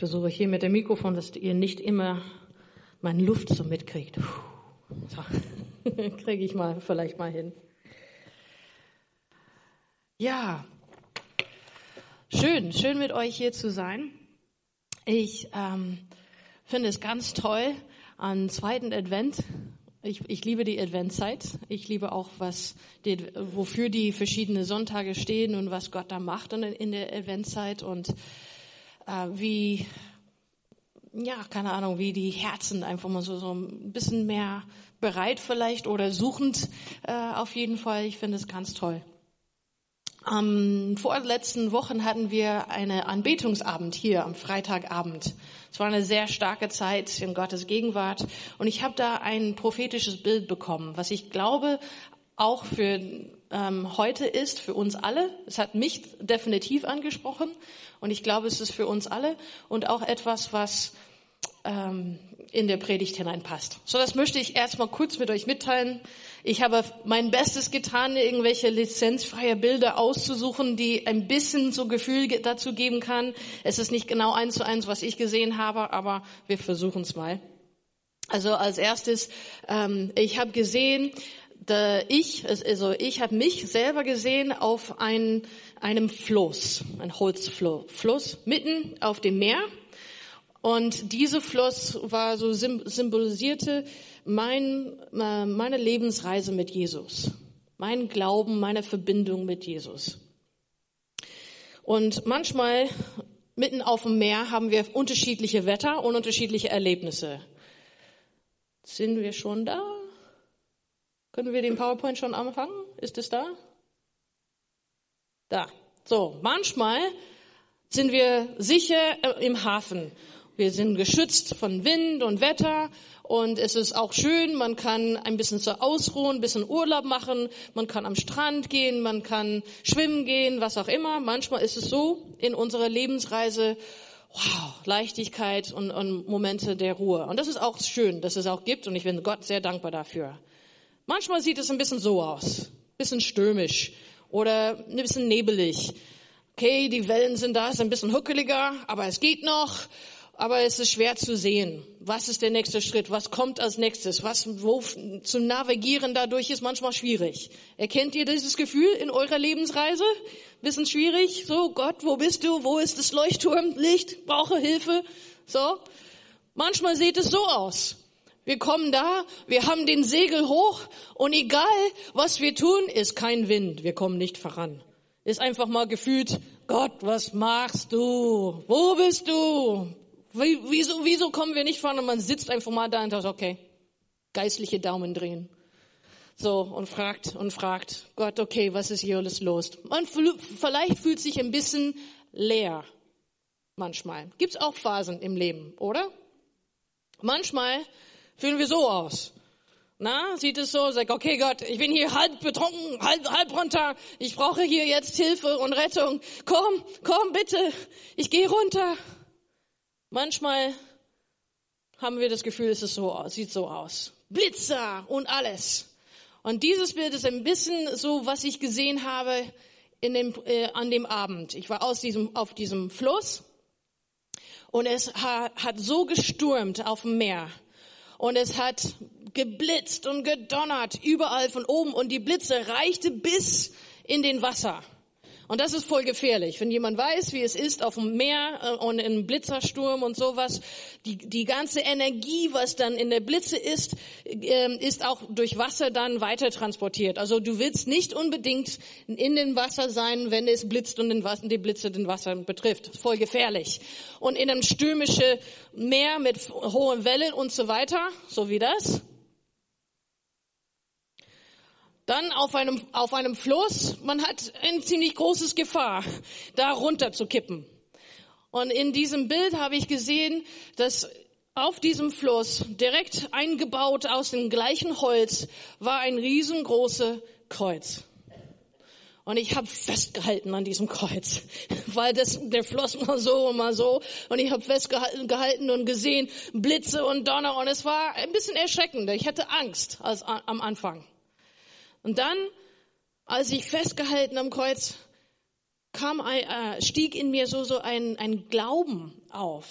versuche hier mit dem Mikrofon, dass ihr nicht immer meine Luft so mitkriegt. So, kriege ich vielleicht mal hin. Ja, schön mit euch hier zu sein. Ich finde es ganz toll am zweiten Advent. Ich liebe die Adventzeit. Ich liebe auch, wofür die verschiedenen Sonntage stehen und was Gott da macht in der Adventzeit und wie die Herzen einfach mal so ein bisschen mehr bereit vielleicht oder suchend auf jeden Fall. Ich finde es ganz toll. Vorletzten Wochen hatten wir einen Anbetungsabend hier am Freitagabend. Es war eine sehr starke Zeit in Gottes Gegenwart und ich habe da ein prophetisches Bild bekommen, was ich glaube auch für heute ist, für uns alle. Es hat mich definitiv angesprochen und ich glaube, es ist für uns alle und auch etwas, was in der Predigt hineinpasst. So, das möchte ich erstmal kurz mit euch mitteilen. Ich habe mein Bestes getan, irgendwelche lizenzfreie Bilder auszusuchen, die ein bisschen so Gefühl dazu geben kann. Es ist nicht genau 1:1, was ich gesehen habe, aber wir versuchen es mal. Also als erstes, ich habe gesehen, ich habe mich selber gesehen auf einem Fluss, ein Holzfluss, mitten auf dem Meer. Und dieser Fluss war so symbolisierte meine Lebensreise mit Jesus, mein Glauben, meine Verbindung mit Jesus. Und manchmal mitten auf dem Meer haben wir unterschiedliche Wetter und unterschiedliche Erlebnisse. Sind wir schon da? Können wir den PowerPoint schon anfangen? Ist es da? Da. So, manchmal sind wir sicher im Hafen. Wir sind geschützt von Wind und Wetter und es ist auch schön, man kann ein bisschen so ausruhen, ein bisschen Urlaub machen, man kann am Strand gehen, man kann schwimmen gehen, was auch immer. Manchmal ist es so in unserer Lebensreise, wow, Leichtigkeit und Momente der Ruhe. Und das ist auch schön, dass es auch gibt und ich bin Gott sehr dankbar dafür. Manchmal sieht es ein bisschen so aus, ein bisschen stürmisch oder ein bisschen nebelig. Okay, die Wellen sind da, es ist ein bisschen huckeliger, aber es geht noch. Aber es ist schwer zu sehen. Was ist der nächste Schritt? Was kommt als nächstes? Wo zu navigieren dadurch ist manchmal schwierig. Erkennt ihr dieses Gefühl in eurer Lebensreise? Bisschen schwierig? So, Gott, wo bist du? Wo ist das Leuchtturmlicht? Brauche Hilfe? So. Manchmal sieht es so aus. Wir kommen da, wir haben den Segel hoch und egal, was wir tun, ist kein Wind. Wir kommen nicht voran. Ist einfach mal gefühlt, Gott, was machst du? Wo bist du? Wieso kommen wir nicht voran? Und man sitzt einfach mal da und sagt, okay, geistliche Daumen drehen. So, und fragt, Gott, okay, was ist hier alles los? Vielleicht fühlt sich ein bisschen leer. Manchmal. Gibt's auch Phasen im Leben, oder? Manchmal fühlen wir so aus. Sieht es so, sagt, okay Gott, ich bin hier halb betrunken, halb runter, ich brauche hier jetzt Hilfe und Rettung. Komm bitte, ich gehe runter. Manchmal haben wir das Gefühl, sieht so aus. Blitzer und alles. Und dieses Bild ist ein bisschen so, was ich gesehen habe an dem Abend. Ich war auf diesem Fluss und es hat so gestürmt auf dem Meer. Und es hat geblitzt und gedonnert überall von oben und die Blitze reichte bis in den Wasser. Und das ist voll gefährlich. Wenn jemand weiß, wie es ist auf dem Meer und in Blitzersturm und sowas, die ganze Energie, was dann in der Blitze ist auch durch Wasser dann weiter transportiert. Also du willst nicht unbedingt in dem Wasser sein, wenn es blitzt und die Blitze den Wasser betrifft. Das ist voll gefährlich. Und in einem stürmischen Meer mit hohen Wellen und so weiter, so wie das. Dann auf einem Fluss, man hat ein ziemlich großes Gefahr, da runter zu kippen. Und in diesem Bild habe ich gesehen, dass auf diesem Fluss, direkt eingebaut aus dem gleichen Holz, war ein riesengroßes Kreuz. Und ich habe festgehalten an diesem Kreuz, weil der Fluss mal so und mal so. Und ich habe festgehalten und gesehen Blitze und Donner. Und es war ein bisschen erschreckend. Ich hatte Angst am Anfang. Und dann, als ich festgehalten am Kreuz, stieg in mir so ein Glauben auf.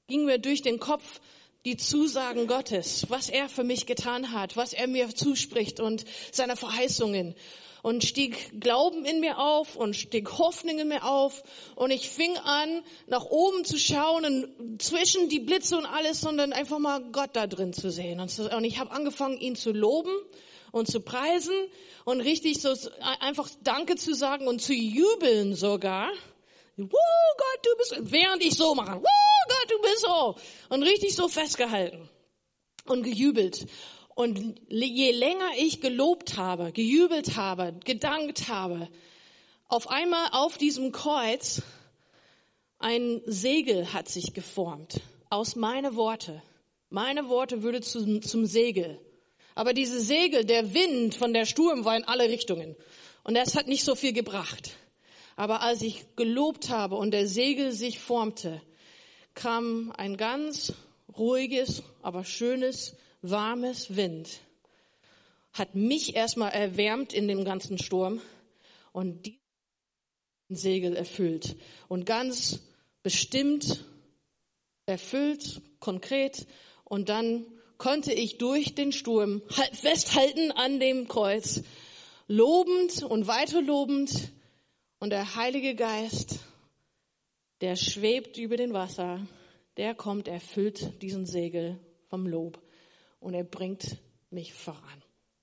gingen mir durch den Kopf die Zusagen Gottes, was er für mich getan hat, was er mir zuspricht und seine Verheißungen. Und stieg Glauben in mir auf und stieg Hoffnung in mir auf. Und ich fing an, nach oben zu schauen und zwischen die Blitze und alles, sondern einfach mal Gott da drin zu sehen. Und ich habe angefangen, ihn zu loben und zu preisen und richtig so einfach Danke zu sagen und zu jubeln sogar. Gott, du bist, während ich so mache, Gott, du bist so. Und richtig so festgehalten und gejubelt. Und je länger ich gelobt habe, gejubelt habe, gedankt habe, auf einmal auf diesem Kreuz ein Segel hat sich geformt aus meine Worte. Meine Worte würde zum Segel. Aber diese Segel, der Wind von der Sturm war in alle Richtungen. Und das hat nicht so viel gebracht. Aber als ich gelobt habe und der Segel sich formte, kam ein ganz ruhiges, aber schönes, warmes Wind. Hat mich erstmal erwärmt in dem ganzen Sturm und die Segel erfüllt. Und ganz bestimmt, erfüllt, konkret. Und dann konnte ich durch den Sturm festhalten an dem Kreuz, lobend und weiter lobend. Und der Heilige Geist, der schwebt über den Wasser, der kommt, er füllt diesen Segel vom Lob und er bringt mich voran.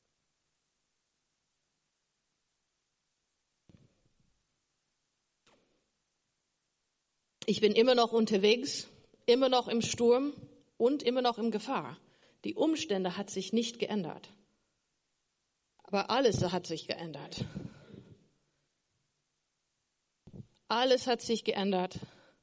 Ich bin immer noch unterwegs, immer noch im Sturm und immer noch in Gefahr. Die Umstände hat sich nicht geändert. Aber alles hat sich geändert. Alles hat sich geändert.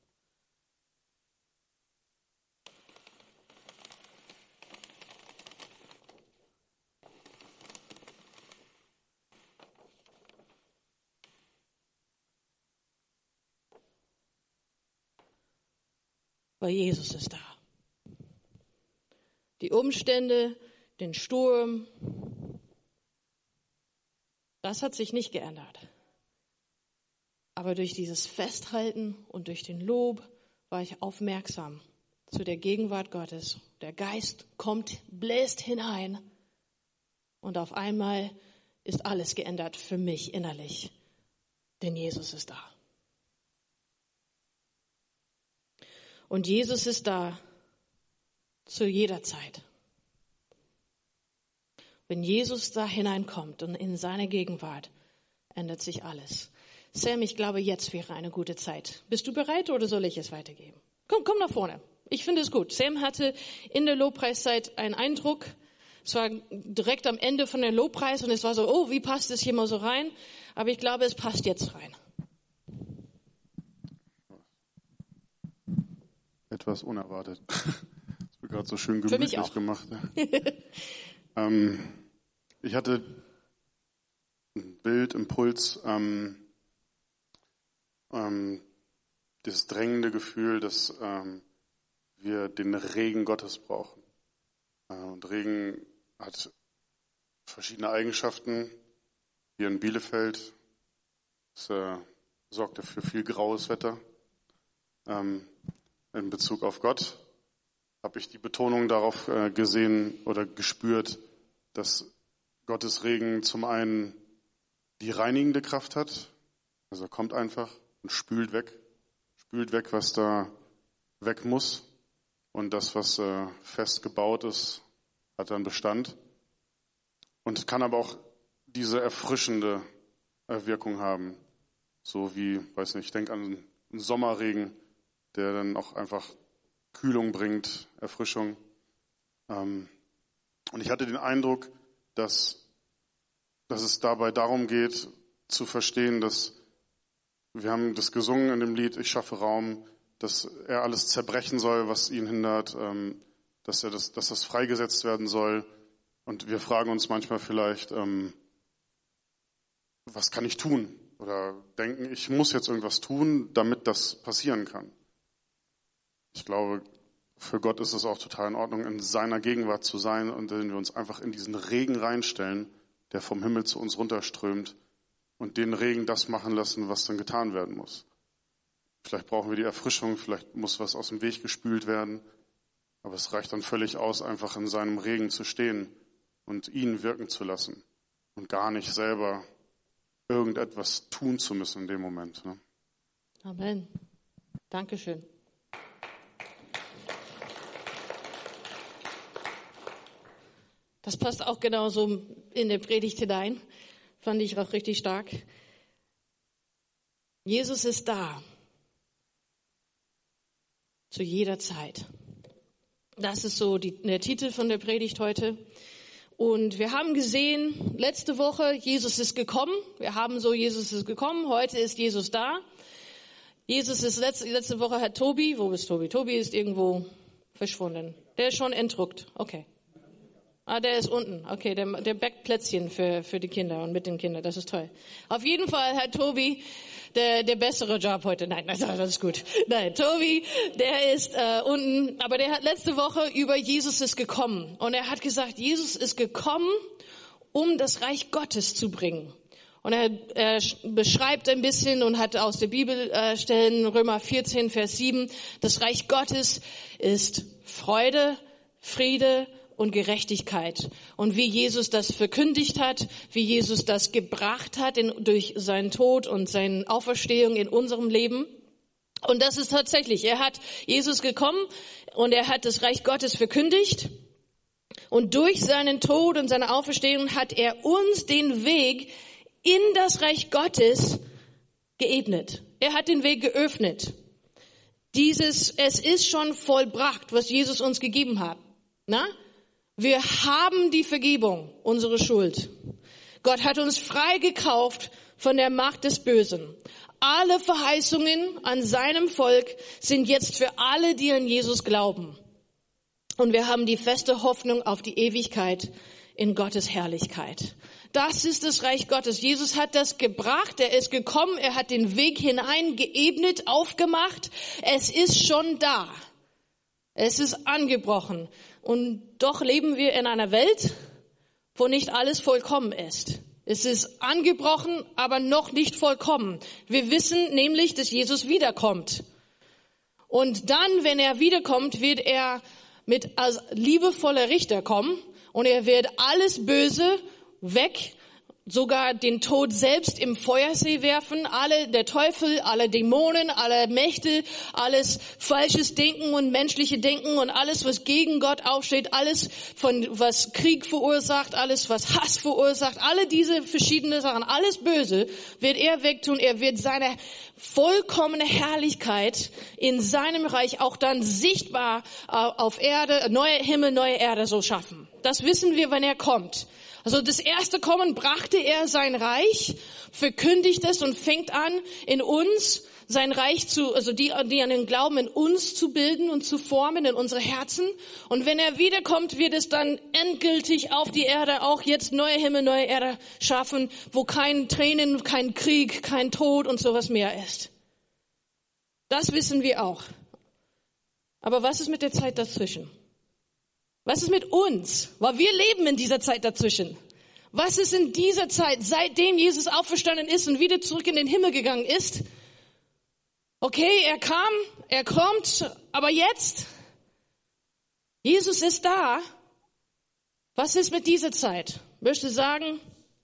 Weil Jesus ist da. Die Umstände, den Sturm, das hat sich nicht geändert. Aber durch dieses Festhalten und durch den Lob war ich aufmerksam zu der Gegenwart Gottes. Der Geist kommt, bläst hinein und auf einmal ist alles geändert für mich innerlich, denn Jesus ist da. Und Jesus ist da zu jeder Zeit. Wenn Jesus da hineinkommt und in seine Gegenwart, ändert sich alles. Sam, ich glaube, jetzt wäre eine gute Zeit. Bist du bereit oder soll ich es weitergeben? Komm nach vorne. Ich finde es gut. Sam hatte in der Lobpreiszeit einen Eindruck. Es war direkt am Ende von der Lobpreis und es war so, oh, wie passt es hier mal so rein? Aber ich glaube, es passt jetzt rein. Etwas unerwartet. Das wird gerade so schön gemütlich gemacht. Ich hatte ein Bild, Impuls, das drängende Gefühl, dass wir den Regen Gottes brauchen. Und Regen hat verschiedene Eigenschaften. Hier in Bielefeld sorgt er für viel graues Wetter. In Bezug auf Gott habe ich die Betonung darauf gesehen oder gespürt, dass Gottes Regen zum einen die reinigende Kraft hat, also er kommt einfach und spült weg, was da weg muss. Und das, was fest gebaut ist, hat dann Bestand. Und kann aber auch diese erfrischende Wirkung haben. So wie, weiß nicht, ich denke an einen Sommerregen, der dann auch einfach Kühlung bringt, Erfrischung. Und ich hatte den Eindruck, dass es dabei darum geht, zu verstehen, dass wir haben das gesungen in dem Lied, ich schaffe Raum, dass er alles zerbrechen soll, was ihn hindert, dass das freigesetzt werden soll. Und wir fragen uns manchmal vielleicht, was kann ich tun? Oder denken, ich muss jetzt irgendwas tun, damit das passieren kann. Ich glaube, für Gott ist es auch total in Ordnung, in seiner Gegenwart zu sein und wenn wir uns einfach in diesen Regen reinstellen, der vom Himmel zu uns runterströmt und den Regen das machen lassen, was dann getan werden muss. Vielleicht brauchen wir die Erfrischung, vielleicht muss was aus dem Weg gespült werden. Aber es reicht dann völlig aus, einfach in seinem Regen zu stehen und ihn wirken zu lassen und gar nicht selber irgendetwas tun zu müssen in dem Moment. Ne? Amen. Dankeschön. Das passt auch genauso in der Predigt hinein. Fand ich auch richtig stark. Jesus ist da. Zu jeder Zeit. Das ist so der Titel von der Predigt heute. Und wir haben gesehen, letzte Woche, Jesus ist gekommen. Wir haben so, Jesus ist gekommen. Heute ist Jesus da. Jesus ist letzte Woche hat Tobi, wo ist Tobi? Tobi ist irgendwo verschwunden. Der ist schon entdruckt. Okay. Der ist unten. Okay, der backt Plätzchen für die Kinder und mit den Kindern. Das ist toll. Auf jeden Fall hat Tobi der bessere Job heute. Nein, das ist gut. Nein, Tobi, der ist unten. Aber der hat letzte Woche über Jesus ist gekommen. Und er hat gesagt, Jesus ist gekommen, um das Reich Gottes zu bringen. Und er beschreibt ein bisschen und hat aus der Bibel Stellen, Römer 14, Vers 7, das Reich Gottes ist Freude, Friede und Gerechtigkeit. Und wie Jesus das verkündigt hat, wie Jesus das gebracht hat durch seinen Tod und seine Auferstehung in unserem Leben. Und das ist tatsächlich, Jesus gekommen und er hat das Reich Gottes verkündigt. Und durch seinen Tod und seine Auferstehung hat er uns den Weg in das Reich Gottes geebnet. Er hat den Weg geöffnet. Es ist schon vollbracht, was Jesus uns gegeben hat. Na? Wir haben die Vergebung, unsere Schuld. Gott hat uns freigekauft von der Macht des Bösen. Alle Verheißungen an seinem Volk sind jetzt für alle, die an Jesus glauben. Und wir haben die feste Hoffnung auf die Ewigkeit in Gottes Herrlichkeit. Das ist das Reich Gottes. Jesus hat das gebracht, er ist gekommen, er hat den Weg hinein geebnet, aufgemacht. Es ist schon da. Es ist angebrochen. Und doch leben wir in einer Welt, wo nicht alles vollkommen ist. Es ist angebrochen, aber noch nicht vollkommen. Wir wissen nämlich, dass Jesus wiederkommt. Und dann, wenn er wiederkommt, wird er als liebevoller Richter kommen und er wird alles Böse weg, sogar den Tod selbst im Feuersee werfen, der Teufel, alle Dämonen, alle Mächte, alles falsches Denken und menschliche Denken und alles, was gegen Gott aufsteht, alles was Krieg verursacht, alles, was Hass verursacht, alle diese verschiedenen Sachen, alles Böse wird er wegtun. Er wird seine vollkommene Herrlichkeit in seinem Reich auch dann sichtbar auf Erde, neue Himmel, neue Erde so schaffen. Das wissen wir, wenn er kommt. Also das erste Kommen brachte er sein Reich, verkündigt es und fängt an, in uns sein Reich die an den Glauben in uns zu bilden und zu formen in unsere Herzen. Und wenn er wiederkommt, wird es dann endgültig auf die Erde auch jetzt neue Himmel, neue Erde schaffen, wo kein Tränen, kein Krieg, kein Tod und sowas mehr ist. Das wissen wir auch. Aber was ist mit der Zeit dazwischen? Was ist mit uns? Weil wir leben in dieser Zeit dazwischen. Was ist in dieser Zeit, seitdem Jesus auferstanden ist und wieder zurück in den Himmel gegangen ist? Okay, er kommt, aber jetzt? Jesus ist da. Was ist mit dieser Zeit? Ich möchte sagen,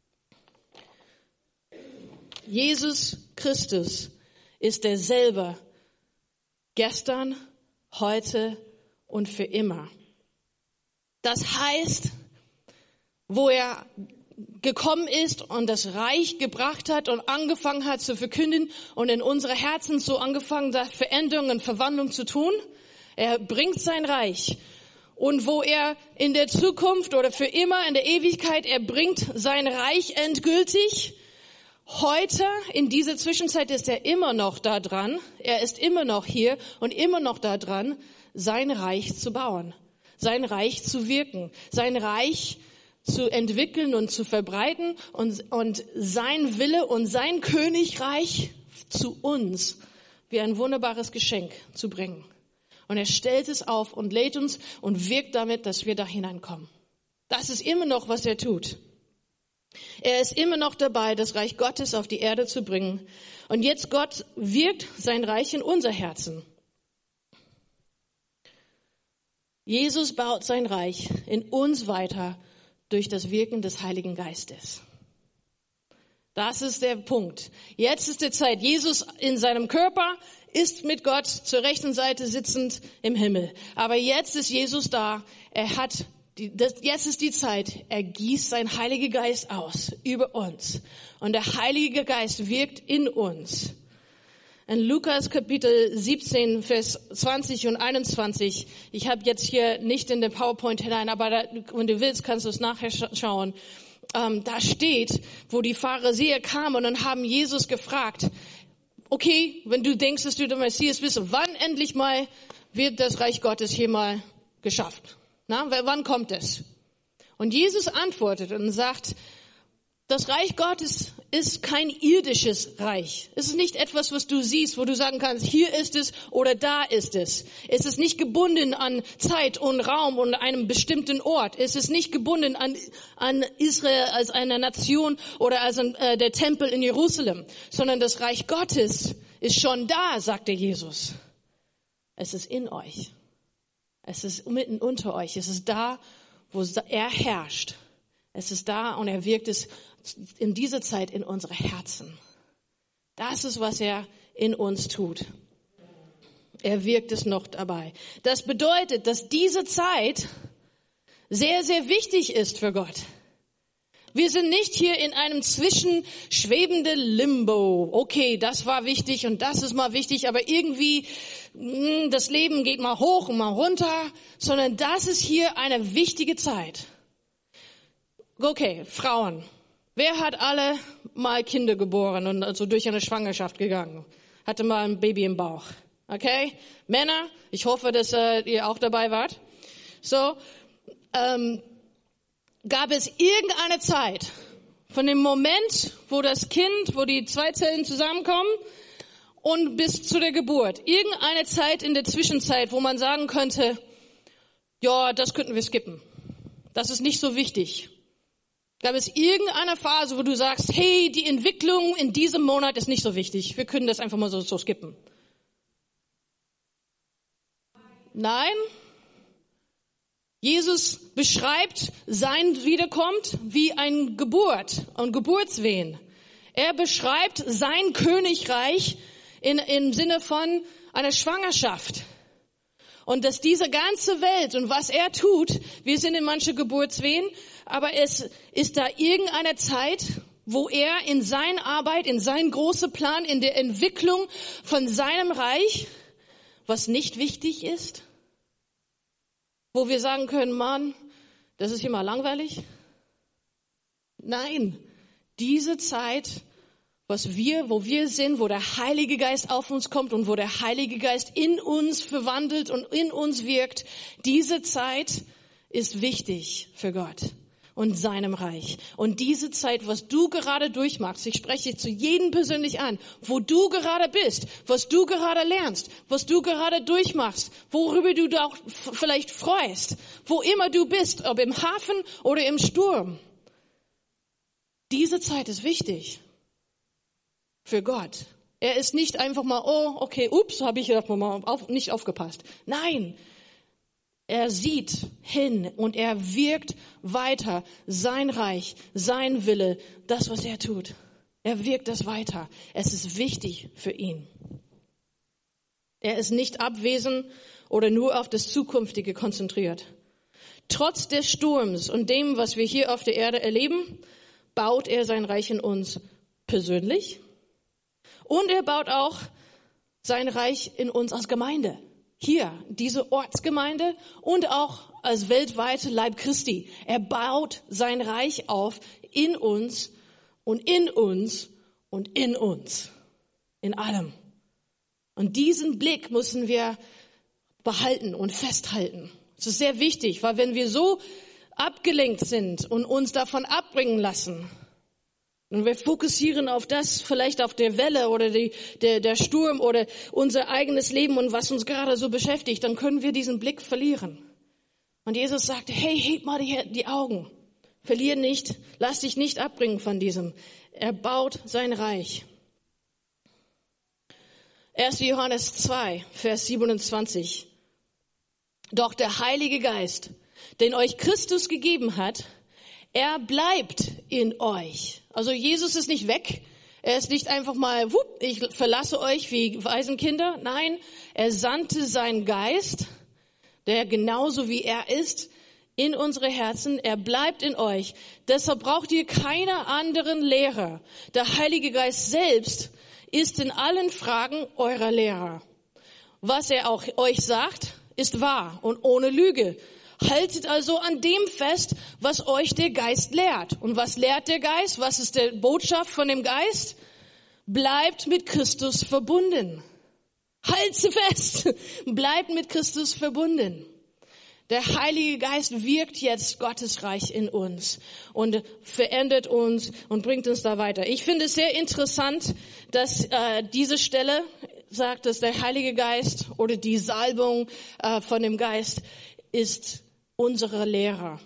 Jesus Christus ist derselbe gestern, heute und für immer. Das heißt, wo er gekommen ist und das Reich gebracht hat und angefangen hat zu verkünden und in unsere Herzen so angefangen hat, Veränderungen und Verwandlung zu tun. Er bringt sein Reich. Und wo er in der Zukunft oder für immer in der Ewigkeit, er bringt sein Reich endgültig. Heute, in dieser Zwischenzeit, ist er immer noch da dran. Er ist immer noch hier und immer noch da dran, sein Reich zu bauen. Sein Reich zu wirken, sein Reich zu entwickeln und zu verbreiten und sein Wille und sein Königreich zu uns wie ein wunderbares Geschenk zu bringen. Und er stellt es auf und lädt uns und wirkt damit, dass wir da hineinkommen. Das ist immer noch, was er tut. Er ist immer noch dabei, das Reich Gottes auf die Erde zu bringen. Und jetzt Gott wirkt sein Reich in unser Herzen. Jesus baut sein Reich in uns weiter durch das Wirken des Heiligen Geistes. Das ist der Punkt. Jetzt ist die Zeit. Jesus in seinem Körper ist mit Gott zur rechten Seite sitzend im Himmel. Aber jetzt ist Jesus da. Jetzt ist die Zeit. Er gießt seinen Heiligen Geist aus über uns. Und der Heilige Geist wirkt in uns. In Lukas Kapitel 17, Vers 20 und 21. Ich habe jetzt hier nicht in den PowerPoint hinein, aber wenn du willst, kannst du es nachher schauen. Da steht, wo die Pharisäer kamen und haben Jesus gefragt, okay, wenn du denkst, dass du der Messias bist, wann endlich mal wird das Reich Gottes hier mal geschafft? Wann kommt es? Und Jesus antwortet und sagt, das Reich Gottes ist kein irdisches Reich. Es ist nicht etwas, was du siehst, wo du sagen kannst, hier ist es oder da ist es. Es ist nicht gebunden an Zeit und Raum und einem bestimmten Ort. Es ist nicht gebunden an Israel als eine Nation oder als der Tempel in Jerusalem, sondern das Reich Gottes ist schon da, sagte Jesus. Es ist in euch. Es ist mitten unter euch. Es ist da, wo er herrscht. Es ist da und er wirkt es in dieser Zeit in unsere Herzen. Das ist, was er in uns tut. Er wirkt es noch dabei. Das bedeutet, dass diese Zeit sehr, sehr wichtig ist für Gott. Wir sind nicht hier in einem zwischenschwebenden Limbo. Okay, das war wichtig und das ist mal wichtig, aber irgendwie das Leben geht mal hoch und mal runter, sondern das ist hier eine wichtige Zeit. Okay, Frauen. Wer hat alle mal Kinder geboren und also durch eine Schwangerschaft gegangen? Hatte mal ein Baby im Bauch. Okay? Männer, ich hoffe, dass ihr auch dabei wart. So, gab es irgendeine Zeit von dem Moment, wo die zwei Zellen zusammenkommen und bis zu der Geburt, irgendeine Zeit in der Zwischenzeit, wo man sagen könnte, ja, das könnten wir skippen. Das ist nicht so wichtig. Gab es irgendeine Phase, wo du sagst, hey, die Entwicklung in diesem Monat ist nicht so wichtig. Wir können das einfach mal so skippen. Nein. Jesus beschreibt sein Wiederkommt wie eine Geburt und Geburtswehen. Er beschreibt sein Königreich im Sinne von einer Schwangerschaft. Und dass diese ganze Welt und was er tut, wir sind in manche Geburtswehen, aber es ist da irgendeine Zeit, wo er in seiner Arbeit, in seinen großen Plan, in der Entwicklung von seinem Reich, was nicht wichtig ist, wo wir sagen können, Mann, das ist hier mal langweilig. Nein, diese Zeit, wo wir sind, wo der Heilige Geist auf uns kommt und wo der Heilige Geist in uns verwandelt und in uns wirkt, diese Zeit ist wichtig für Gott und seinem Reich. Und diese Zeit, was du gerade durchmachst, ich spreche zu jedem persönlich an, wo du gerade bist, was du gerade lernst, was du gerade durchmachst, worüber du dich auch vielleicht freust, wo immer du bist, ob im Hafen oder im Sturm. Diese Zeit ist wichtig für Gott. Er ist nicht einfach mal, oh, okay, ups, habe ich nicht aufgepasst. Nein, er sieht hin und er wirkt weiter sein Reich, sein Wille, das, was er tut. Er wirkt das weiter. Es ist wichtig für ihn. Er ist nicht abwesend oder nur auf das Zukünftige konzentriert. Trotz des Sturms und dem, was wir hier auf der Erde erleben, baut er sein Reich in uns persönlich. Und er baut auch sein Reich in uns als Gemeinde. Hier, diese Ortsgemeinde und auch als weltweite Leib Christi. Er baut sein Reich auf in uns und in uns und in uns. In allem. Und diesen Blick müssen wir behalten und festhalten. Das ist sehr wichtig, weil wenn wir so abgelenkt sind und uns davon abbringen lassen, und wir fokussieren auf das, vielleicht auf der Welle oder der Sturm oder unser eigenes Leben und was uns gerade so beschäftigt, dann können wir diesen Blick verlieren. Und Jesus sagte, hey, heb mal die Augen. Verlier nicht, lass dich nicht abbringen von diesem. Er baut sein Reich. 1. Johannes 2, Vers 27. Doch der Heilige Geist, den euch Christus gegeben hat, er bleibt in euch. Also Jesus ist nicht weg. Er ist nicht einfach mal, ich verlasse euch wie Waisenkinder. Nein, er sandte seinen Geist, der genauso wie er ist, in unsere Herzen. Er bleibt in euch. Deshalb braucht ihr keine anderen Lehrer. Der Heilige Geist selbst ist in allen Fragen eurer Lehrer. Was er auch euch sagt, ist wahr und ohne Lüge. Haltet also an dem fest, was euch der Geist lehrt. Und was lehrt der Geist? Was ist die Botschaft von dem Geist? Bleibt mit Christus verbunden. Halte fest. Bleibt mit Christus verbunden. Der Heilige Geist wirkt jetzt Gottes Reich in uns und verändert uns und bringt uns da weiter. Ich finde es sehr interessant, dass diese Stelle sagt, dass der Heilige Geist oder die Salbung von dem Geist ist unsere Lehrer.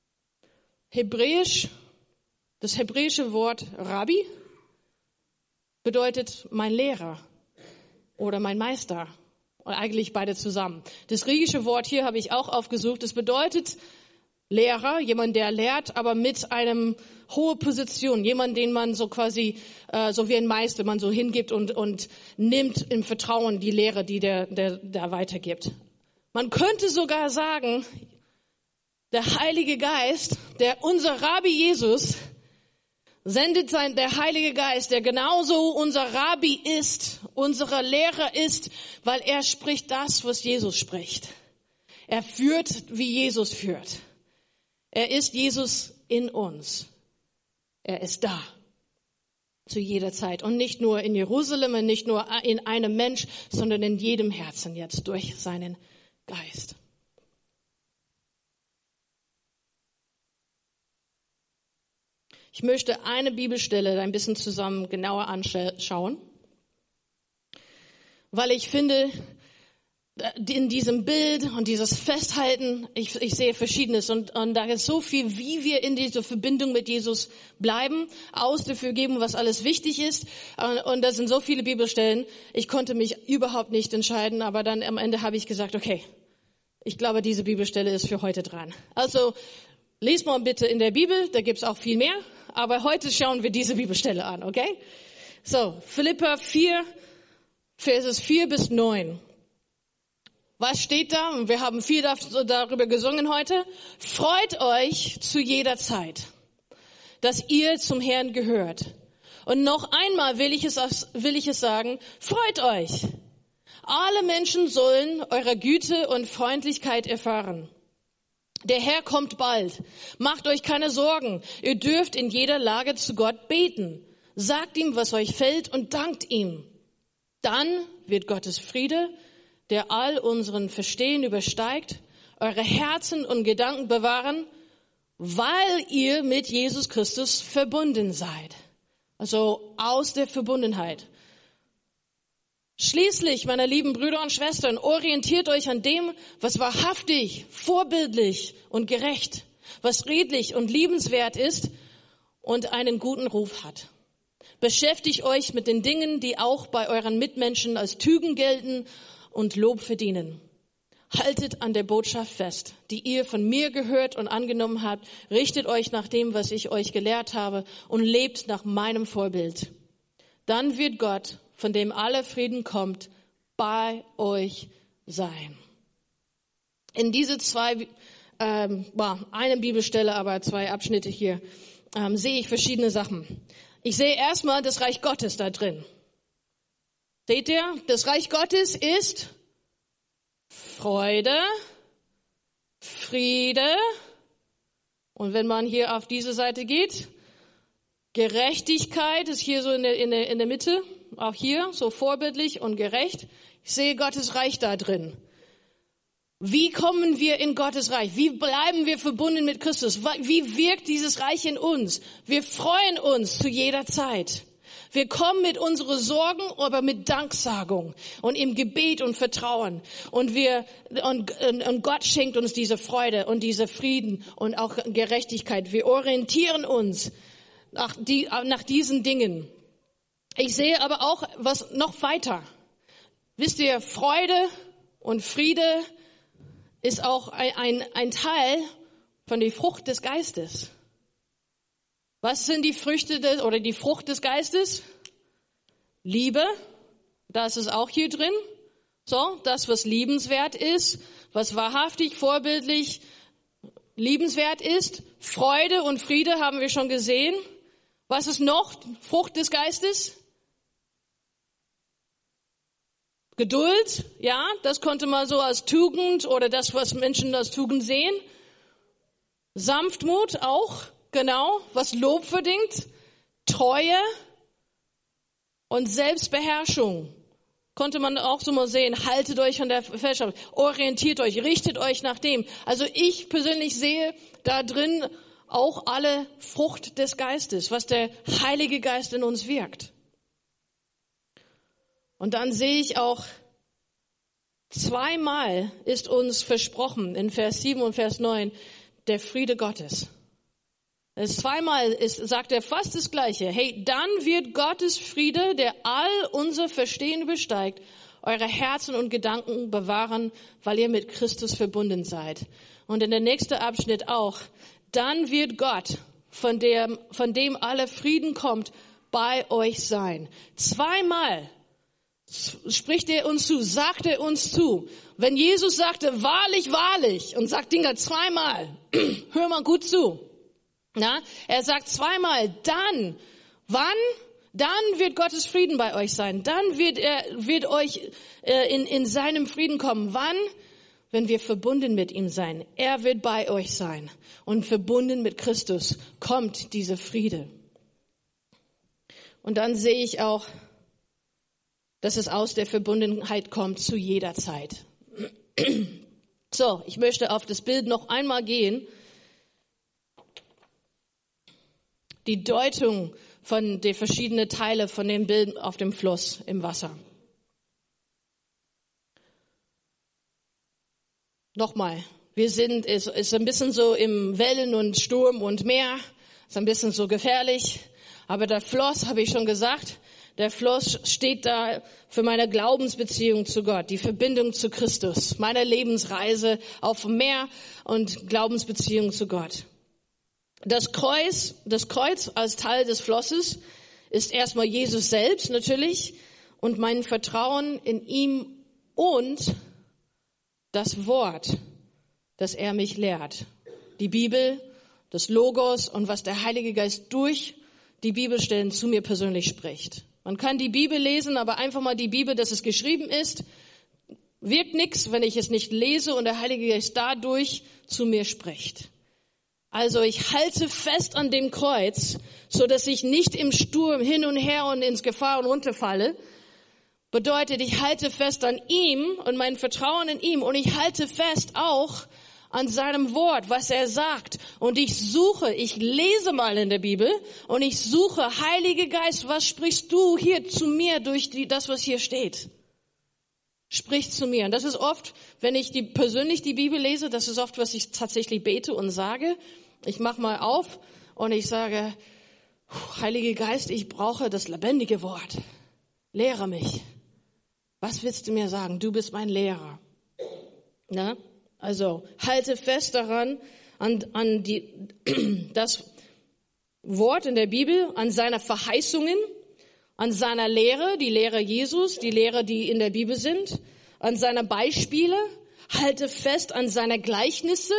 Das hebräische Wort Rabbi bedeutet mein Lehrer oder mein Meister. Und eigentlich beide zusammen. Das griechische Wort hier habe ich auch aufgesucht. Das bedeutet Lehrer, jemand, der lehrt, aber mit einem hohen Position. Jemand, den man so quasi, so wie ein Meister, man so hingibt und nimmt im Vertrauen die Lehre, die der weitergibt. Man könnte sogar sagen, der Heilige Geist, unser Rabbi Jesus, sendet der Heilige Geist, der genauso unser Rabbi ist, unser Lehrer ist, weil er spricht das, was Jesus spricht. Er führt, wie Jesus führt. Er ist Jesus in uns. Er ist da. Zu jeder Zeit. Und nicht nur in Jerusalem und nicht nur in einem Mensch, sondern in jedem Herzen jetzt durch seinen Geist. Ich möchte eine Bibelstelle ein bisschen zusammen genauer anschauen, weil ich finde, in diesem Bild und dieses Festhalten, ich sehe Verschiedenes und da ist so viel, wie wir in dieser Verbindung mit Jesus bleiben, dafür geben, was alles wichtig ist. Und da sind so viele Bibelstellen, ich konnte mich überhaupt nicht entscheiden, aber dann am Ende habe ich gesagt, okay, ich glaube, diese Bibelstelle ist für heute dran. Also, lest mal bitte in der Bibel, da gibt's auch viel mehr. Aber heute schauen wir diese Bibelstelle an, okay? So, Philipper 4, Verses 4 bis 9. Was steht da? Und wir haben viel darüber gesungen heute. Freut euch zu jeder Zeit, dass ihr zum Herrn gehört. Und noch einmal will ich es sagen, freut euch. Alle Menschen sollen eurer Güte und Freundlichkeit erfahren. Der Herr kommt bald. Macht euch keine Sorgen. Ihr dürft in jeder Lage zu Gott beten. Sagt ihm, was euch fällt und dankt ihm. Dann wird Gottes Friede, der all unseren Verstehen übersteigt, eure Herzen und Gedanken bewahren, weil ihr mit Jesus Christus verbunden seid. Also aus der Verbundenheit. Schließlich, meine lieben Brüder und Schwestern, orientiert euch an dem, was wahrhaftig, vorbildlich und gerecht, was redlich und liebenswert ist und einen guten Ruf hat. Beschäftigt euch mit den Dingen, die auch bei euren Mitmenschen als Tugend gelten und Lob verdienen. Haltet an der Botschaft fest, die ihr von mir gehört und angenommen habt. Richtet euch nach dem, was ich euch gelehrt habe und lebt nach meinem Vorbild. Dann wird Gott, von dem aller Frieden kommt, bei euch sein. In diese eine Bibelstelle, aber 2 Abschnitte hier, sehe ich verschiedene Sachen. Ich sehe erstmal das Reich Gottes da drin. Seht ihr? Das Reich Gottes ist Freude, Friede und wenn man hier auf diese Seite geht, Gerechtigkeit ist hier so in der Mitte. Auch hier, so vorbildlich und gerecht. Ich sehe Gottes Reich da drin. Wie kommen wir in Gottes Reich? Wie bleiben wir verbunden mit Christus? Wie wirkt dieses Reich in uns? Wir freuen uns zu jeder Zeit. Wir kommen mit unseren Sorgen, aber mit Danksagung und im Gebet und Vertrauen. Und Gott schenkt uns diese Freude und diese Frieden und auch Gerechtigkeit. Wir orientieren uns nach diesen Dingen. Ich sehe aber auch was noch weiter. Wisst ihr, Freude und Friede ist auch ein Teil von der Frucht des Geistes. Was sind die Früchte die Frucht des Geistes? Liebe, das ist auch hier drin. So, das, was liebenswert ist, was wahrhaftig, vorbildlich, liebenswert ist. Freude und Friede haben wir schon gesehen. Was ist noch Frucht des Geistes? Geduld, ja, das konnte man so als Tugend oder das, was Menschen als Tugend sehen. Sanftmut auch, genau, was Lob verdient. Treue und Selbstbeherrschung. Konnte man auch so mal sehen, haltet euch an der Festschrift, orientiert euch, richtet euch nach dem. Also ich persönlich sehe da drin auch alle Frucht des Geistes, was der Heilige Geist in uns wirkt. Und dann sehe ich auch, zweimal ist uns versprochen, in Vers 7 und Vers 9, der Friede Gottes. Zweimal sagt er fast das Gleiche. Hey, dann wird Gottes Friede, der all unser Verstehen übersteigt, eure Herzen und Gedanken bewahren, weil ihr mit Christus verbunden seid. Und in der nächsten Abschnitt auch, dann wird Gott, von dem alle Frieden kommt, bei euch sein. Zweimal spricht er uns zu, sagt er uns zu. Wenn Jesus sagte, wahrlich, wahrlich, und sagt Dinger zweimal, hör mal gut zu. Ja, er sagt zweimal, dann, wann? Dann wird Gottes Frieden bei euch sein. Dann wird euch in seinem Frieden kommen. Wann? Wenn wir verbunden mit ihm sein. Er wird bei euch sein. Und verbunden mit Christus kommt dieser Friede. Und dann sehe ich auch, dass es aus der Verbundenheit kommt zu jeder Zeit. So, ich möchte auf das Bild noch einmal gehen. Die Deutung von den verschiedenen Teilen von dem Bild auf dem Fluss im Wasser. Nochmal, es ist ein bisschen so im Wellen und Sturm und Meer, ist ein bisschen so gefährlich. Aber der Fluss, habe ich schon gesagt, der Fluss steht da für meine Glaubensbeziehung zu Gott, die Verbindung zu Christus, meine Lebensreise auf dem Meer und Glaubensbeziehung zu Gott. Das Kreuz als Teil des Flosses ist erstmal Jesus selbst natürlich und mein Vertrauen in ihm und das Wort, das er mich lehrt. Die Bibel, das Logos und was der Heilige Geist durch die Bibelstellen zu mir persönlich spricht. Man kann die Bibel lesen, aber einfach mal die Bibel, dass es geschrieben ist, wirkt nichts, wenn ich es nicht lese und der Heilige Geist dadurch zu mir spricht. Also ich halte fest an dem Kreuz, so dass ich nicht im Sturm hin und her und ins Gefahr und runterfalle. Bedeutet, ich halte fest an ihm und mein Vertrauen in ihm und ich halte fest auch an seinem Wort, was er sagt. Und ich lese mal in der Bibel und ich suche, Heiliger Geist, was sprichst du hier zu mir durch das, was hier steht? Sprich zu mir. Und das ist oft, wenn ich persönlich die Bibel lese, das ist oft, was ich tatsächlich bete und sage. Ich mache mal auf und ich sage, Heiliger Geist, ich brauche das lebendige Wort. Lehre mich. Was willst du mir sagen? Du bist mein Lehrer. Na? Also halte fest daran, an das Wort in der Bibel, an seine Verheißungen, an seiner Lehre, die Lehre Jesus, die Lehre, die in der Bibel sind, an seine Beispiele, halte fest an seine Gleichnisse,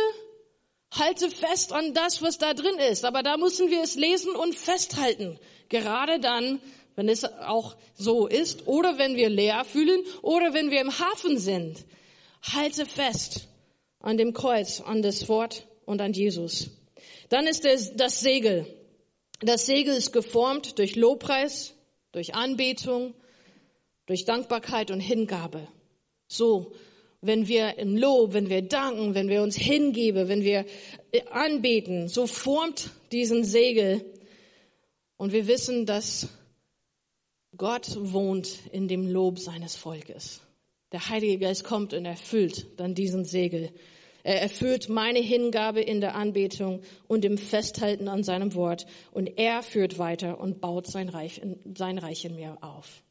halte fest an das, was da drin ist. Aber da müssen wir es lesen und festhalten. Gerade dann, wenn es auch so ist, oder wenn wir leer fühlen, oder wenn wir im Hafen sind. Halte fest an dem Kreuz, an das Wort und an Jesus. Dann ist das Segel. Das Segel ist geformt durch Lobpreis, durch Anbetung, durch Dankbarkeit und Hingabe. So, wenn wir im Lob, wenn wir danken, wenn wir uns hingeben, wenn wir anbeten, so formt diesen Segel. Und wir wissen, dass Gott wohnt in dem Lob seines Volkes. Der Heilige Geist kommt und erfüllt dann diesen Segel. Er erfüllt meine Hingabe in der Anbetung und im Festhalten an seinem Wort. Und er führt weiter und baut sein Reich in mir auf.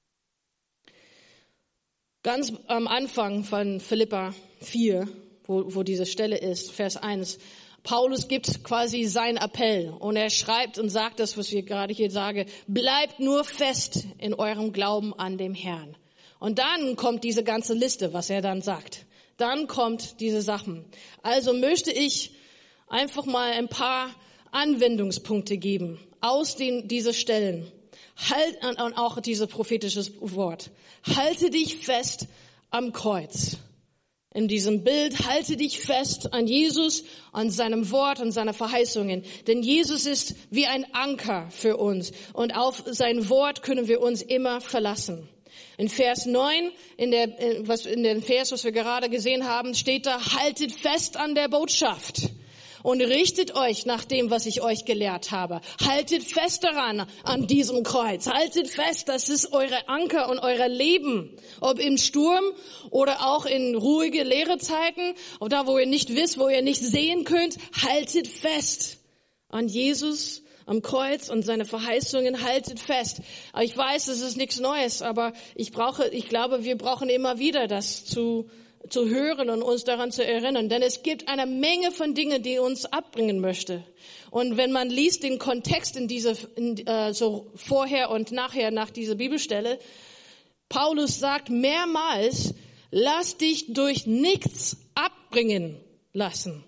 Ganz am Anfang von Philipper 4, wo diese Stelle ist, Vers 1, Paulus gibt quasi seinen Appell und er schreibt und sagt das, was wir gerade hier sagen, bleibt nur fest in eurem Glauben an dem Herrn. Und dann kommt diese ganze Liste, was er dann sagt. Dann kommt diese Sachen. Also möchte ich einfach mal ein paar Anwendungspunkte geben aus diese Stellen. Und auch dieses prophetische Wort. Halte dich fest am Kreuz. In diesem Bild, halte dich fest an Jesus, an seinem Wort, an seine Verheißungen. Denn Jesus ist wie ein Anker für uns. Und auf sein Wort können wir uns immer verlassen. In Vers 9, in dem Vers, was wir gerade gesehen haben, steht da, haltet fest an der Botschaft. Und richtet euch nach dem, was ich euch gelehrt habe. Haltet fest daran, an diesem Kreuz. Haltet fest, das ist eure Anker und euer Leben. Ob im Sturm oder auch in ruhige, leere Zeiten, oder da, wo ihr nicht wisst, wo ihr nicht sehen könnt, haltet fest an Jesus, am Kreuz und seine Verheißungen, haltet fest. Ich weiß, es ist nichts Neues, aber ich glaube, wir brauchen immer wieder das zu hören und uns daran zu erinnern. Denn es gibt eine Menge von Dingen, die uns abbringen möchte. Und wenn man liest den Kontext so vorher und nachher nach dieser Bibelstelle, Paulus sagt mehrmals, lass dich durch nichts abbringen lassen.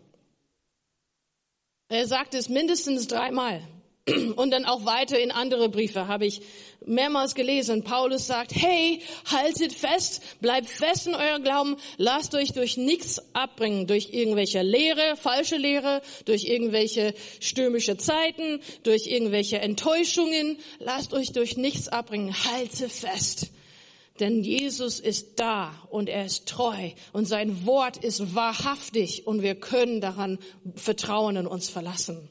Er sagt es mindestens 3-mal. Und dann auch weiter in andere Briefe habe ich mehrmals gelesen. Paulus sagt, hey, haltet fest, bleibt fest in eurem Glauben, lasst euch durch nichts abbringen, durch irgendwelche Lehre, falsche Lehre, durch irgendwelche stürmische Zeiten, durch irgendwelche Enttäuschungen, lasst euch durch nichts abbringen, haltet fest. Denn Jesus ist da und er ist treu und sein Wort ist wahrhaftig und wir können daran vertrauen und uns verlassen.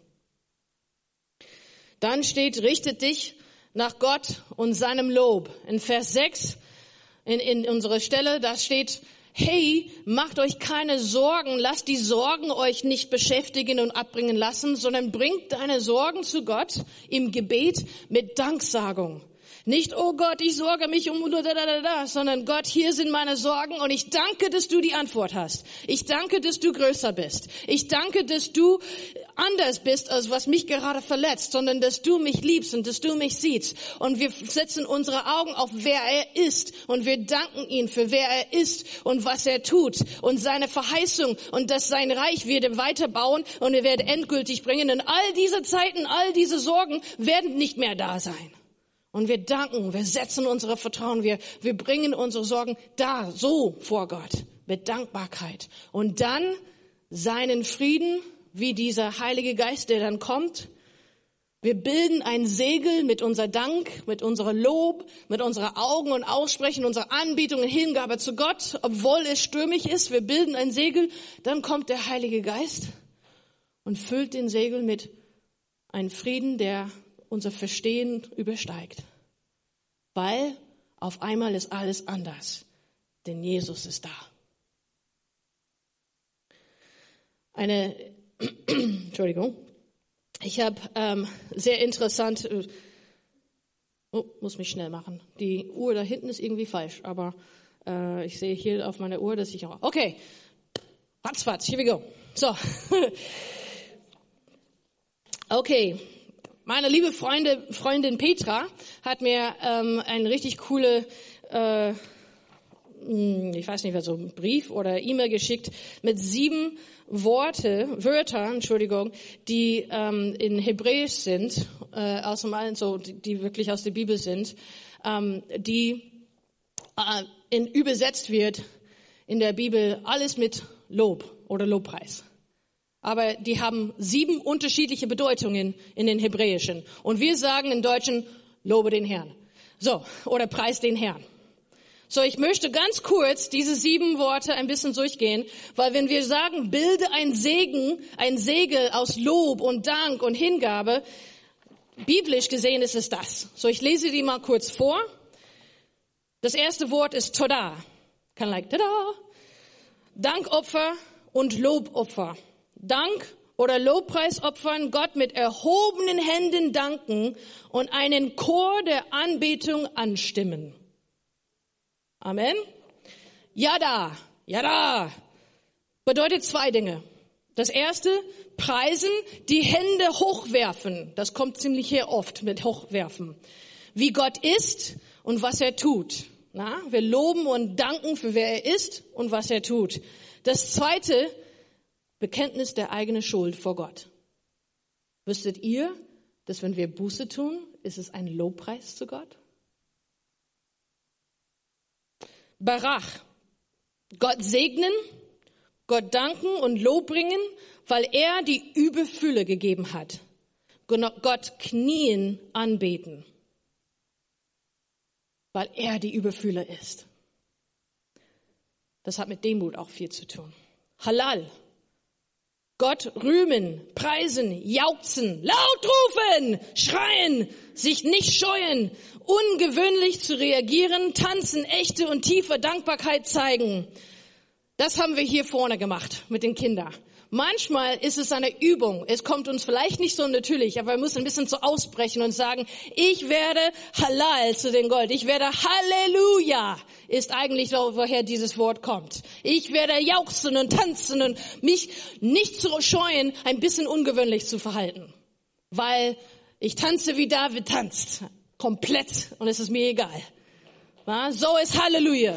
Dann steht, richtet dich nach Gott und seinem Lob. In Vers 6, in unserer Stelle, da steht, hey, macht euch keine Sorgen, lasst die Sorgen euch nicht beschäftigen und abbringen lassen, sondern bringt deine Sorgen zu Gott im Gebet mit Danksagung. Nicht, oh Gott, ich sorge mich um, sondern Gott, hier sind meine Sorgen und ich danke, dass du die Antwort hast. Ich danke, dass du größer bist. Ich danke, dass du anders bist, als was mich gerade verletzt, sondern dass du mich liebst und dass du mich siehst. Und wir setzen unsere Augen auf, wer er ist und wir danken ihm für wer er ist und was er tut und seine Verheißung und dass sein Reich wird weiterbauen und er wird endgültig bringen. Und all diese Zeiten, all diese Sorgen werden nicht mehr da sein. Und wir danken, wir setzen unsere Vertrauen, wir bringen unsere Sorgen da, so vor Gott, mit Dankbarkeit. Und dann seinen Frieden, wie dieser Heilige Geist, der dann kommt. Wir bilden ein Segel mit unser Dank, mit unserer Lob, mit unserer Augen und Aussprechen, unserer Anbetung und Hingabe zu Gott, obwohl es stürmisch ist. Wir bilden ein Segel, dann kommt der Heilige Geist und füllt den Segel mit einem Frieden, der unser Verstehen übersteigt. Weil auf einmal ist alles anders, denn Jesus ist da. Entschuldigung, ich habe sehr interessant, muss mich schnell machen, die Uhr da hinten ist irgendwie falsch, aber ich sehe hier auf meiner Uhr, dass ich auch, okay, ratzfatz, here we go. So, okay. Meine liebe Freundin Petra hat mir einen richtig coole, ich weiß nicht, was so ein Brief oder E-Mail geschickt mit 7 Wörtern, die in Hebräisch sind, aus dem Alten, so die wirklich aus der Bibel sind, die übersetzt wird in der Bibel alles mit Lob oder Lobpreis. Aber die haben 7 unterschiedliche Bedeutungen in den Hebräischen. Und wir sagen in Deutschen, lobe den Herrn. So, oder preis den Herrn. So, ich möchte ganz kurz diese 7 Worte ein bisschen durchgehen, weil wenn wir sagen, bilde ein Segel aus Lob und Dank und Hingabe, Biblisch gesehen ist es das. So, ich lese die mal kurz vor. Das erste Wort ist Toda. Kind of like Tada. Dankopfer und Lobopfer. Dank oder Lobpreisopfern, Gott mit erhobenen Händen danken und einen Chor der Anbetung anstimmen. Amen. Yada, yada, bedeutet zwei Dinge. Das erste, preisen, die Hände hochwerfen. Das kommt ziemlich hier oft mit hochwerfen. Wie Gott ist und was er tut. Na, wir loben und danken für wer er ist und was er tut. Das zweite, Bekenntnis der eigenen Schuld vor Gott. Wüsstet ihr, dass wenn wir Buße tun, ist es ein Lobpreis zu Gott? Barach, Gott segnen, Gott danken und Lob bringen, weil er die Überfülle gegeben hat. Gott knien anbeten, weil er die Überfülle ist. Das hat mit Demut auch viel zu tun. Halal, Gott rühmen, preisen, jauchzen, laut rufen, schreien, sich nicht scheuen, ungewöhnlich zu reagieren, tanzen, echte und tiefe Dankbarkeit zeigen. Das haben wir hier vorne gemacht mit den Kindern. Manchmal ist es eine Übung. Es kommt uns vielleicht nicht so natürlich, aber wir müssen ein bisschen so ausbrechen und sagen, ich werde Halal zu den Gold. Ich werde Halleluja, ist eigentlich woher dieses Wort kommt. Ich werde jauchzen und tanzen und mich nicht zu scheuen, ein bisschen ungewöhnlich zu verhalten. Weil ich tanze, wie David tanzt. Komplett. Und es ist mir egal. So ist Halleluja.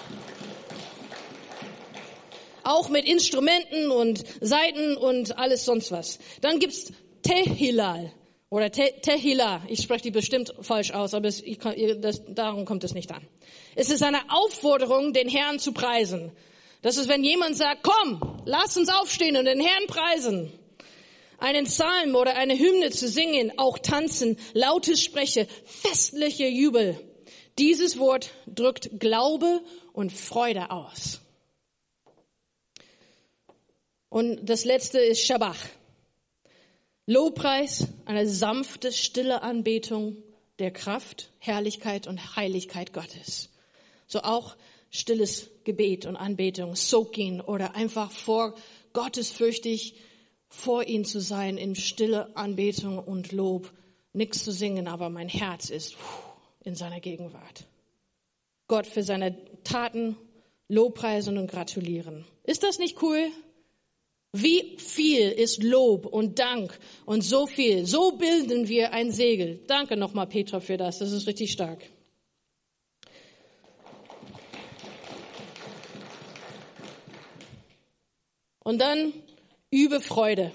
Auch mit Instrumenten und Saiten und alles sonst was. Dann gibt's Tehillah oder Tehillah. Ich spreche die bestimmt falsch aus, aber darum kommt es nicht an. Es ist eine Aufforderung, den Herrn zu preisen. Das ist, wenn jemand sagt, komm, lass uns aufstehen und den Herrn preisen. Einen Psalm oder eine Hymne zu singen, auch tanzen, lautes Spreche, festliche Jubel. Dieses Wort drückt Glaube und Freude aus. Und das letzte ist Shabach. Lobpreis, eine sanfte, stille Anbetung der Kraft, Herrlichkeit und Heiligkeit Gottes. So auch stilles Gebet und Anbetung, Soaking oder einfach vor gottesfürchtig vor ihm zu sein in stille Anbetung und Lob. Nichts zu singen, aber mein Herz ist in seiner Gegenwart. Gott für seine Taten lobpreisen und gratulieren. Ist das nicht cool? Wie viel ist Lob und Dank und so viel. So bilden wir ein Segel. Danke nochmal, Petra, für das. Das ist richtig stark. Und dann übe Freude.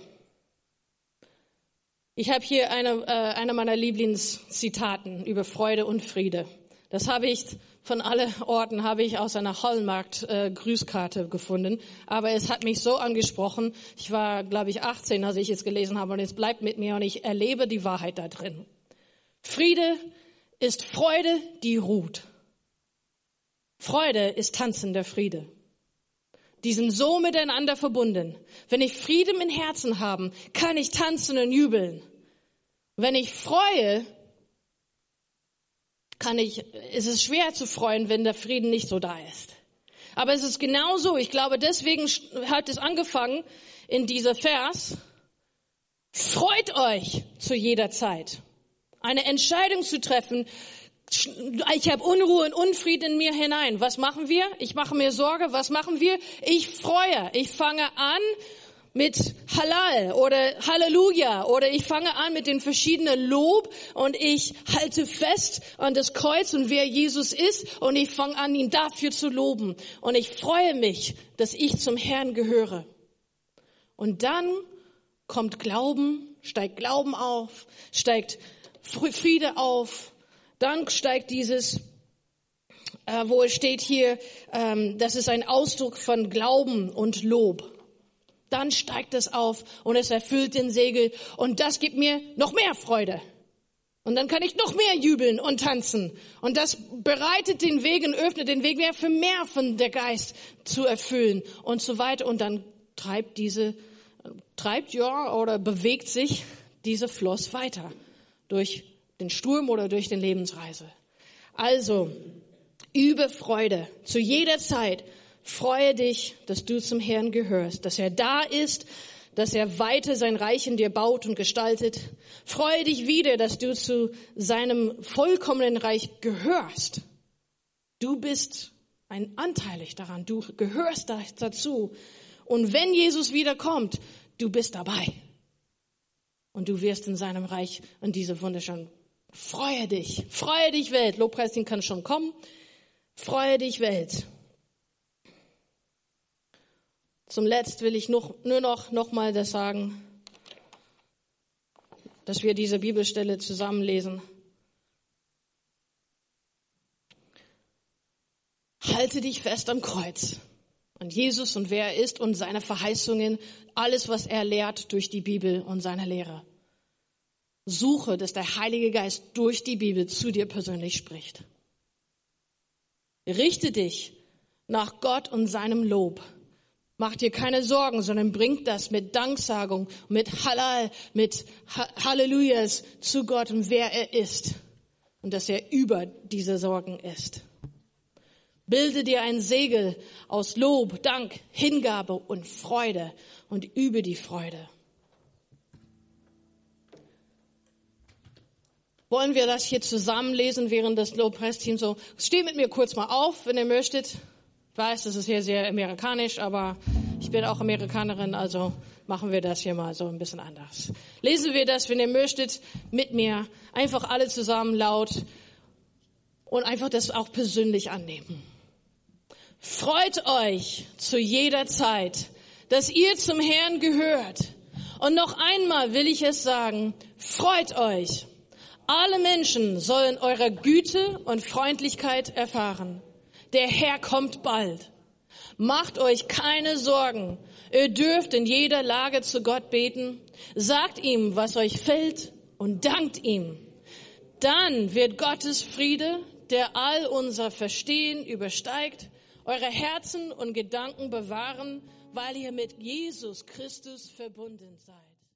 Ich habe hier eine meiner Lieblingszitaten über Freude und Friede. Das habe ich von allen Orten aus einer Hallmarkt-Grüßkarte gefunden. Aber es hat mich so angesprochen. Ich war, glaube ich, 18, als ich es gelesen habe. Und es bleibt mit mir und ich erlebe die Wahrheit da drin. Friede ist Freude, die ruht. Freude ist tanzender Friede. Die sind so miteinander verbunden. Wenn ich Frieden im Herzen habe, kann ich tanzen und jubeln. Wenn ich freue, ist es schwer zu freuen, wenn der Frieden nicht so da ist. Aber es ist genau so. Ich glaube, deswegen hat es angefangen in dieser Vers. Freut euch zu jeder Zeit. Eine Entscheidung zu treffen. Ich habe Unruhe und Unfrieden in mir hinein. Was machen wir? Ich mache mir Sorge. Was machen wir? Ich freue. Ich fange an mit Halal oder Halleluja oder ich fange an mit den verschiedenen Lob und ich halte fest an das Kreuz und wer Jesus ist und ich fange an, ihn dafür zu loben und ich freue mich, dass ich zum Herrn gehöre. Und dann kommt Glauben, steigt Glauben auf, steigt Friede auf, dann steigt dieses, wo es steht hier, das ist ein Ausdruck von Glauben und Lob. Dann steigt es auf und es erfüllt den Segel und das gibt mir noch mehr Freude. Und dann kann ich noch mehr jubeln und tanzen. Und das bereitet den Weg und öffnet den Weg mehr für mehr von der Geist zu erfüllen und so weiter. Und dann bewegt sich diese Floss weiter. durch den Sturm oder durch die Lebensreise. Also, übe Freude zu jeder Zeit. Freue dich, dass du zum Herrn gehörst, dass er da ist, dass er weiter sein Reich in dir baut und gestaltet. Freue dich wieder, dass du zu seinem vollkommenen Reich gehörst. Du bist anteilig daran, du gehörst dazu. Und wenn Jesus wiederkommt, du bist dabei. Und du wirst in seinem Reich in diese wunderschönen. Freue dich Welt. Lobpreisteam kann schon kommen. Freue dich Welt. Zum Letzt will ich nur noch mal das sagen, dass wir diese Bibelstelle zusammenlesen. Halte dich fest am Kreuz. An Jesus und wer er ist und seine Verheißungen, alles, was er lehrt durch die Bibel und seine Lehre. Suche, dass der Heilige Geist durch die Bibel zu dir persönlich spricht. Richte dich nach Gott und seinem Lob. Mach dir keine Sorgen, sondern bring das mit Danksagung, mit Halal, mit Hallelujahs zu Gott und wer er ist. Und dass er über diese Sorgen ist. Bilde dir ein Segel aus Lob, Dank, Hingabe und Freude und übe die Freude. Wollen wir das hier zusammenlesen, während das Lobpreisteam so, steht mit mir kurz mal auf, wenn ihr möchtet. Ich weiß, das ist hier sehr amerikanisch, aber ich bin auch Amerikanerin, also machen wir das hier mal so ein bisschen anders. Lesen wir das, wenn ihr möchtet, mit mir. Einfach alle zusammen laut und einfach das auch persönlich annehmen. Freut euch zu jeder Zeit, dass ihr zum Herrn gehört. Und noch einmal will ich es sagen, freut euch. Alle Menschen sollen eure Güte und Freundlichkeit erfahren. Der Herr kommt bald. Macht euch keine Sorgen. Ihr dürft in jeder Lage zu Gott beten. Sagt ihm, was euch fällt und dankt ihm. Dann wird Gottes Friede, der all unser Verstehen übersteigt, eure Herzen und Gedanken bewahren, weil ihr mit Jesus Christus verbunden seid.